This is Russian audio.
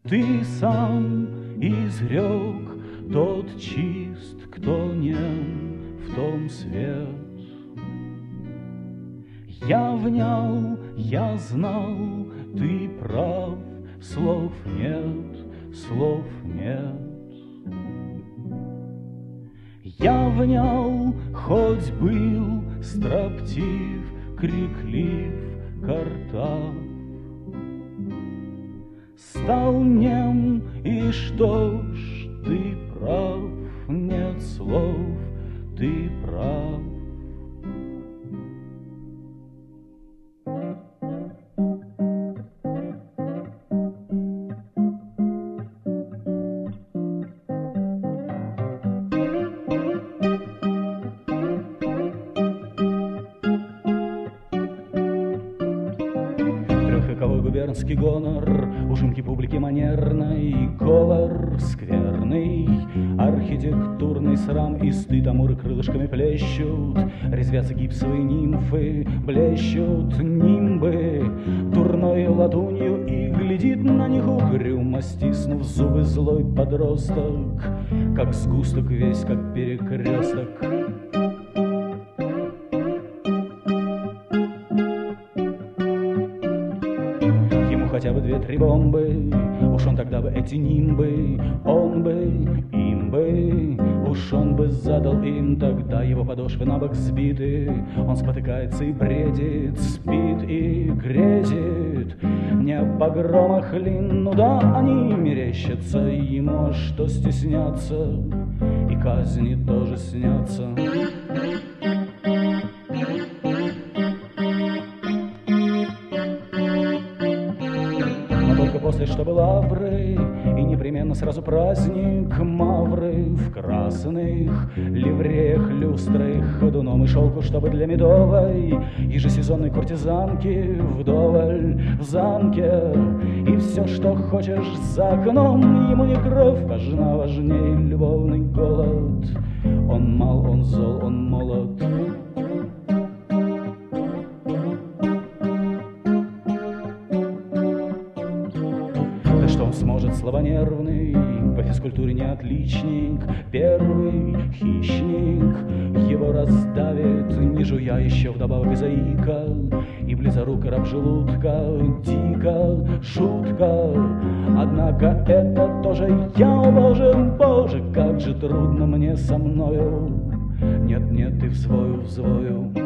Ты сам изрек, тот чист, кто нем, в том свет. Я внял, я знал, ты прав, слов нет, слов нет. Я внял, хоть был строптив, криклив, картав. Стал нем, и что ж, ты прав, нет слов, ты прав. Трехвековой губернский гонор, ужимки публики манерной, говор скверный, архитектурный срам и стыд, амуры крылышками плещут, резвятся гипсовые нимфы, блещут нимбы дурной латунью, и глядит на них угрюмо, стиснув зубы, злой подросток, как сгусток весь, как перекресток. Хотя бы 2-3 бомбы, уж он тогда бы эти нимбы, он бы, им бы, уж он бы задал им тогда его подошвы на бок сбиты. Он спотыкается и бредит, спит и грезит, не о погромах ли, ну да, они мерещатся ему, что стесняться, и казни тоже снятся. После, чтобы лавры, и непременно сразу праздник, мавры в красных ливреях, люстрах, ходуном и шелку, чтобы для медовой ежесезонной куртизанки вдоволь в замке. И все, что хочешь за окном, ему не кровь важна, важнее любовный голод. Он мал, он зол, он молод. Что он сможет, слабонервный, по физкультуре не отличник, первый хищник его раздавит, не жуя еще вдобавок и заика, и близорука раб желудка, дико, жутко. Однако это тоже я, о боже, боже, как же трудно мне со мною. Нет, нет, и взвою, взвою.